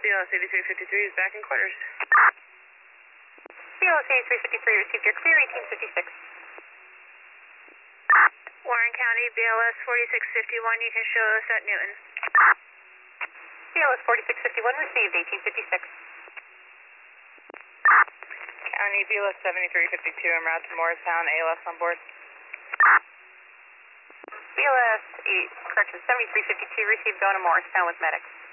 BLS 8353 is back in quarters. BLS 8353 received your clear 1856. Warren County, BLS 4651, you can show us at Newton. BLS 4651 received 1856. County, BLS 7352 en route to Morristown, ALS on board. BLS 7352 received going to Morristown with medics.